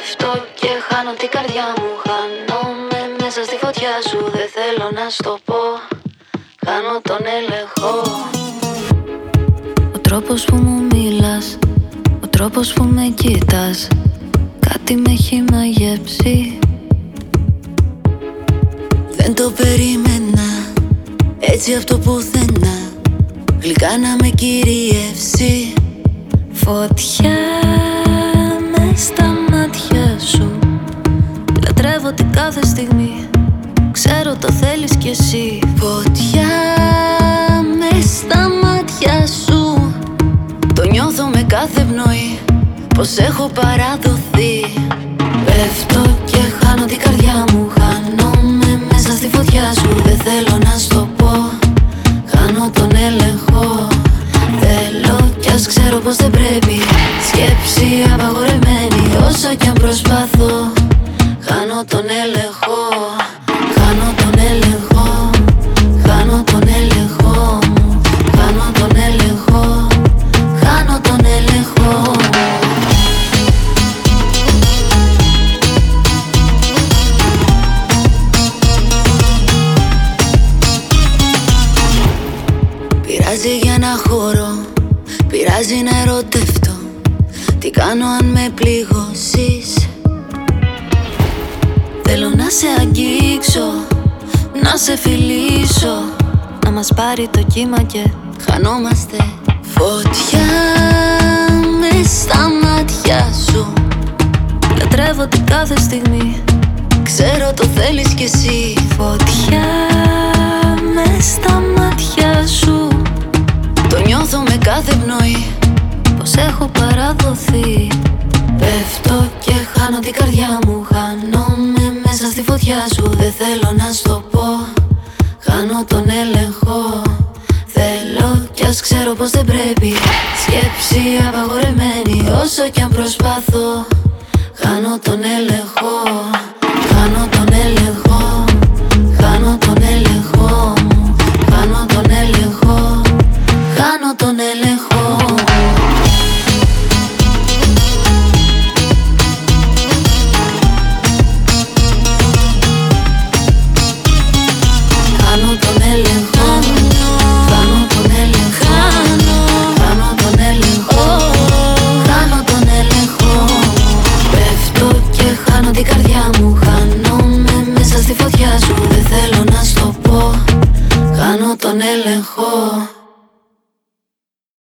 Πέφτω και χάνω την καρδιά μου. Χάνομαι μέσα στη φωτιά σου. Δεν θέλω να στο πω. Χάνω τον έλεγχο. Ο τρόπος που μου μιλάς, ο τρόπος που με κοιτάς, κάτι με έχει μαγεύσει. Δεν το περίμενα, έτσι από το πουθενά, γλυκά να με κυριεύσει. Φωτιά μες στα μάτια σου, λατρεύω την κάθε στιγμή, ξέρω το θέλεις κι εσύ. Φωτιά μες στα μάτια σου, το νιώθω με κάθε πνοή, πως έχω παραδοθεί. Πέφτω και χάνω την καρδιά μου. Χάνομαι μέσα στη φωτιά σου. Δεν θέλω να στο πω. Χάνω τον έλεγχο. Θέλω κι ας ξέρω πως δεν πρέπει. Σκέψη απαγορευμένη. Όσο κι αν προσπαθώ, χάνω τον έλεγχο. Χάνω τον έλεγχο. Χάνω τον έλεγχο μου. Χάνω τον έλεγχο. Χάνω τον έλεγχο. Πειράζει για να χωρώ, πειράζει να ερωτευτώ. Τι κάνω αν με πληγώσεις? Θέλω να σε αγγίξω, να σε φιλήσω, να μας πάρει το κύμα και χανόμαστε. Φωτιά μες στα μάτια σου, λατρεύω την κάθε στιγμή, ξέρω το θέλεις κι εσύ. Φωτιά μες στα μάτια σου, το νιώθω με κάθε πνοή, πως έχω παραδοθεί. Πέφτω και χάνω την καρδιά μου. Χάνομαι μέσα στη φωτιά σου. Δεν θέλω να στο πω. Χάνω τον έλεγχο. Θέλω κι ας ξέρω πως δεν πρέπει. Σκέψη απαγορευμένη. Όσο κι αν προσπαθώ, χάνω τον έλεγχο.